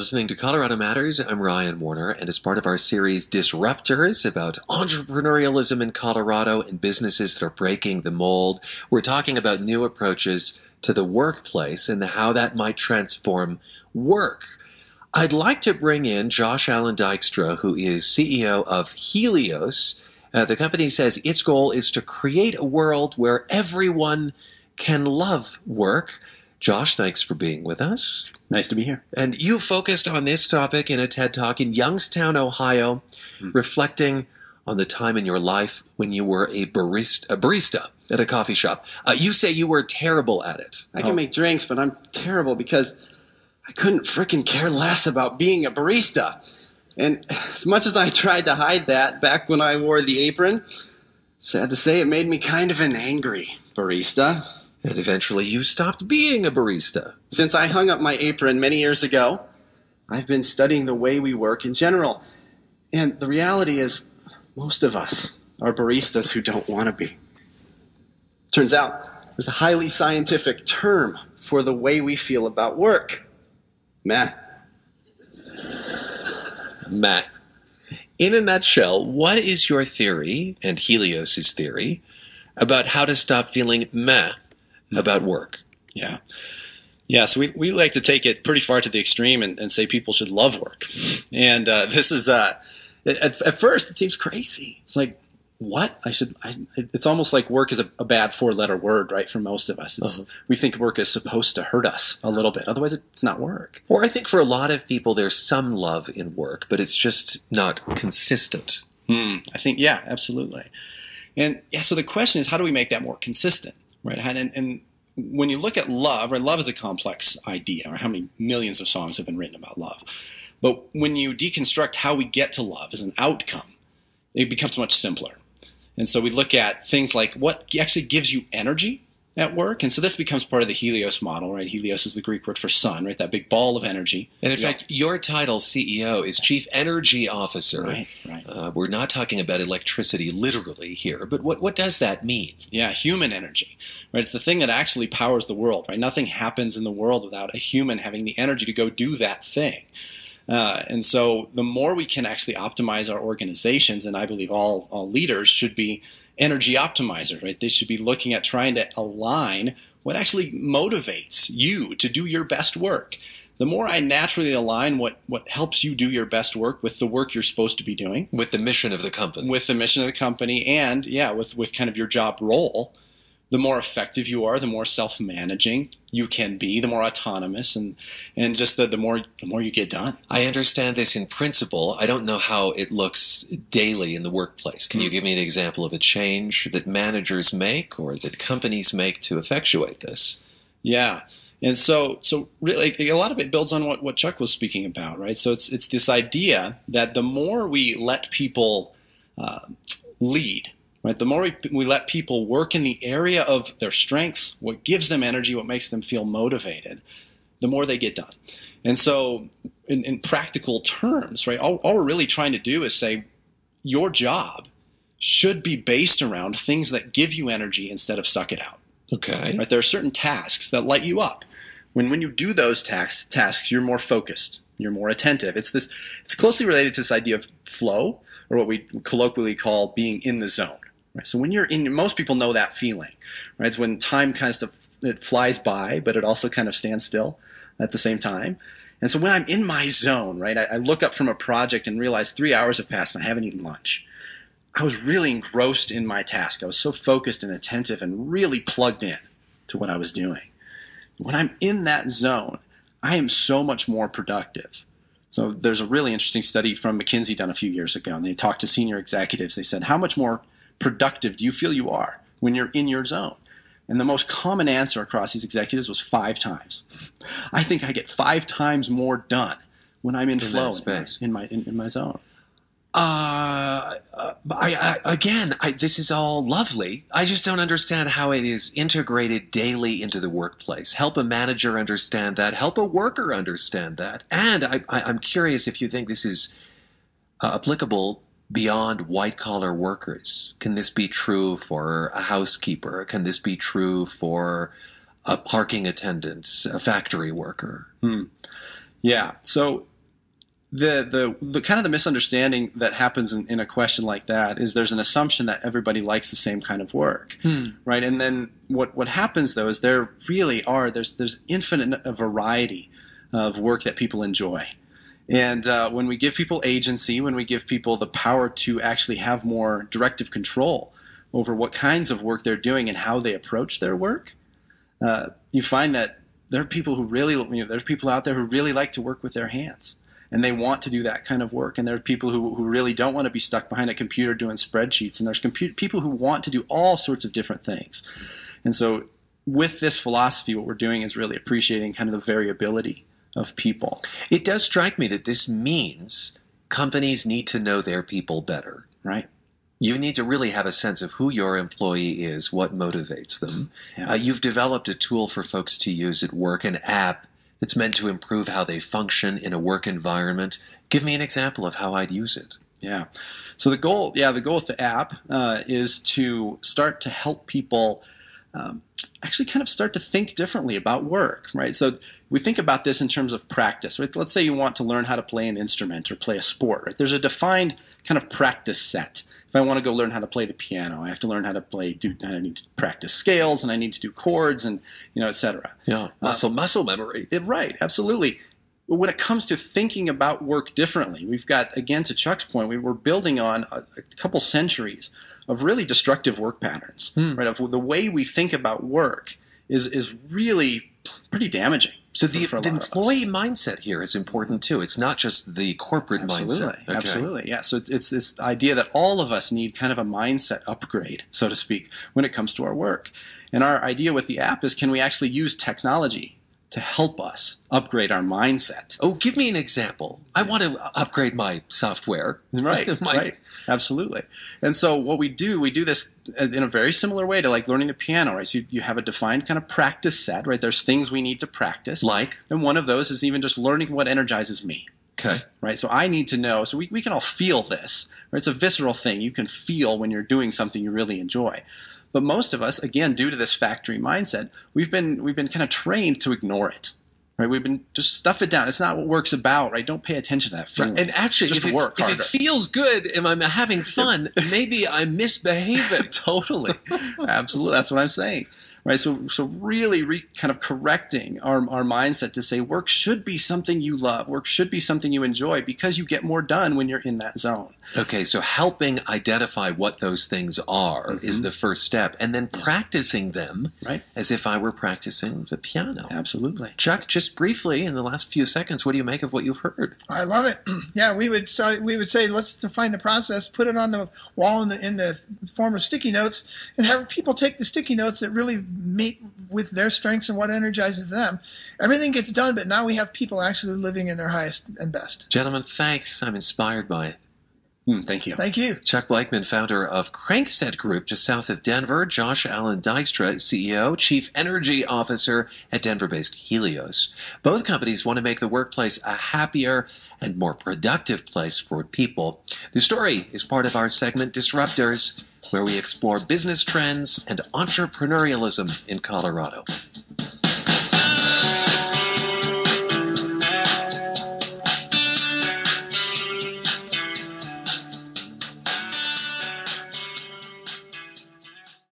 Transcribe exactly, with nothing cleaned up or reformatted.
listening to Colorado Matters. I'm Ryan Warner, and as part of our series Disruptors about entrepreneurialism in Colorado and businesses that are breaking the mold, we're talking about new approaches to the workplace and how that might transform work. I'd like to bring in Josh Allen Dykstra, who is C E O of Helios. Uh, the company says its goal is to create a world where everyone can love work. Josh, thanks for being with us. Nice to be here. And you focused on this topic in a TED Talk in Youngstown, Ohio, mm. reflecting on the time in your life when you were a barista, a barista at a coffee shop. Uh, you say you were terrible at it. I can oh. make drinks, but I'm terrible because I couldn't frickin' care less about being a barista. And as much as I tried to hide that back when I wore the apron, sad to say it made me kind of an angry barista. And eventually you stopped being a barista. Since I hung up my apron many years ago, I've been studying the way we work in general. And the reality is, most of us are baristas who don't want to be. Turns out, there's a highly scientific term for the way we feel about work. Meh. Meh. In a nutshell, what is your theory, and Helios' theory, about how to stop feeling meh about work? Yeah. Yeah, so we, we like to take it pretty far to the extreme and, and say people should love work. And uh, this is, uh, at, at first, it seems crazy. It's like, what? I should, I, it's almost like work is a, a bad four-letter word, right, for most of us. It's, uh-huh. We think work is supposed to hurt us a little bit. Otherwise, it's not work. Or I think for a lot of people, there's some love in work, but it's just not consistent. Hmm. I think, yeah, absolutely. And yeah, so the question is, how do we make that more consistent? Right, and, and when you look at love, right, love is a complex idea. Or how many millions of songs have been written about love? But when you deconstruct how we get to love as an outcome, it becomes much simpler. And so we look at things like what actually gives you energy at work. And so this becomes part of the Helios model, right? Helios is the Greek word for sun, right? That big ball of energy. And in yeah. fact, your title, C E O, is Chief Energy Officer. Right, right. Uh, we're not talking about electricity literally here, but what, what does that mean? Yeah, human energy, right? It's the thing that actually powers the world, right? Nothing happens in the world without a human having the energy to go do that thing. Uh, and so the more we can actually optimize our organizations, and I believe all, all leaders should be energy optimizers, right? They should be looking at trying to align what actually motivates you to do your best work. The more I naturally align what, what helps you do your best work with the work you're supposed to be doing. With the mission of the company. With the mission of the company and, yeah, with, with kind of your job role, the more effective you are, the more self-managing you can be, the more autonomous, and and just the, the more the more you get done. I understand this in principle. I don't know how it looks daily in the workplace. Can mm-hmm. you give me an example of a change that managers make or that companies make to effectuate this? Yeah. And so so really a lot of it builds on what, what Chuck was speaking about, right? So it's it's this idea that the more we let people uh, lead, right? The more we, we let people work in the area of their strengths, what gives them energy, what makes them feel motivated, the more they get done. And so in, in practical terms, right, all, all we're really trying to do is say your job should be based around things that give you energy instead of suck it out. Okay. Right? There are certain tasks that light you up. When when you do those tasks, tasks, you're more focused, you're more attentive. It's this. It's closely related to this idea of flow, or what we colloquially call being in the zone. Right? So when you're in, most people know that feeling, right? It's when time kind of stuff, it flies by, but it also kind of stands still at the same time. And so when I'm in my zone, right, I, I look up from a project and realize three hours have passed and I haven't eaten lunch. I was really engrossed in my task. I was so focused and attentive and really plugged in to what I was doing. When I'm in that zone, I am so much more productive. So there's a really interesting study from McKinsey done a few years ago, and they talked to senior executives. They said, how much more productive do you feel you are when you're in your zone? And the most common answer across these executives was five times. I think I get five times more done when I'm in, in flow in, in my in, in my zone. Uh, I, I, again, I, this is all lovely. I just don't understand how it is integrated daily into the workplace. Help a manager understand that. Help a worker understand that. And I, I, I'm curious if you think this is uh, applicable beyond white-collar workers. Can this be true for a housekeeper? Can this be true for a parking attendant, a factory worker? Hmm. Yeah. So the, the the kind of the misunderstanding that happens in, in a question like that is there's an assumption that everybody likes the same kind of work, hmm. right? And then what what happens though is there really are there's there's infinite a variety of work that people enjoy, and uh, when we give people agency, when we give people the power to actually have more directive control over what kinds of work they're doing and how they approach their work, uh, you find that there are people who really you know, there's people out there who really like to work with their hands. And they want to do that kind of work. And there are people who, who really don't want to be stuck behind a computer doing spreadsheets. And there's compu- people who want to do all sorts of different things. And so with this philosophy, what we're doing is really appreciating kind of the variability of people. It does strike me that this means companies need to know their people better. Right. You need to really have a sense of who your employee is, what motivates them. Yeah. Uh, you've developed a tool for folks to use at work, an app it's meant to improve how they function in a work environment. Give me an example of how I'd use it. Yeah. So the goal, yeah, the goal with the app uh, is to start to help people um, actually kind of start to think differently about work, right? So we think about this in terms of practice, right? Let's say you want to learn how to play an instrument or play a sport, right? There's a defined kind of practice set. If I want to go learn how to play the piano, I have to learn how to play. Do I need to practice scales, and I need to do chords, and you know, et cetera. Yeah, muscle um, muscle memory. It, right, absolutely. But when it comes to thinking about work differently, we've got, again, to Chuck's point, we were building on a, a couple centuries of really destructive work patterns. Hmm. Right, of the way we think about work is is really pretty damaging. So the, the employee mindset here is important too. It's not just the corporate absolutely, mindset. Okay. Absolutely, yeah. So it's, it's this idea that all of us need kind of a mindset upgrade, so to speak, when it comes to our work. And our idea with the app is, can we actually use technology to help us upgrade our mindset? Oh, give me an example. I want to upgrade my software. Right, my... right. Absolutely. And so what we do, we do this in a very similar way to like learning the piano, right? So you, you have a defined kind of practice set, right? There's things we need to practice. Like? And one of those is even just learning what energizes me. Okay. Right? So I need to know, so we, we can all feel this, right? It's a visceral thing. You can feel when you're doing something you really enjoy. But most of us, again, due to this factory mindset, we've been we've been kind of trained to ignore it. Right, we've been just stuff it down. It's not what work's about, right? Don't pay attention to that feeling. Right. And actually, just if, work it, if it feels good and I'm having fun, maybe I'm misbehaving. Totally, absolutely. That's what I'm saying. Right, so so really re, kind of correcting our, our mindset to say work should be something you love, work should be something you enjoy, because you get more done when you're in that zone. Okay, so helping identify what those things are mm-hmm. is the first step, and then practicing them right. as if I were practicing the piano. Absolutely. Chuck, just briefly in the last few seconds, what do you make of what you've heard? I love it. Yeah, we would say, we would say let's define the process, put it on the wall in the, in the form of sticky notes, and have people take the sticky notes that really meet with their strengths and what energizes them. Everything gets done, but now we have people actually living in their highest and best. Gentlemen, thanks. I'm inspired by it. Hmm, thank you. Thank you. Chuck Blakeman, founder of Crankset Group, just south of Denver. Josh Allen Dykstra, C E O, Chief Energy Officer at Denver-based Helios. Both companies want to make the workplace a happier and more productive place for people. The story is part of our segment Disruptors, where we explore business trends and entrepreneurialism in Colorado.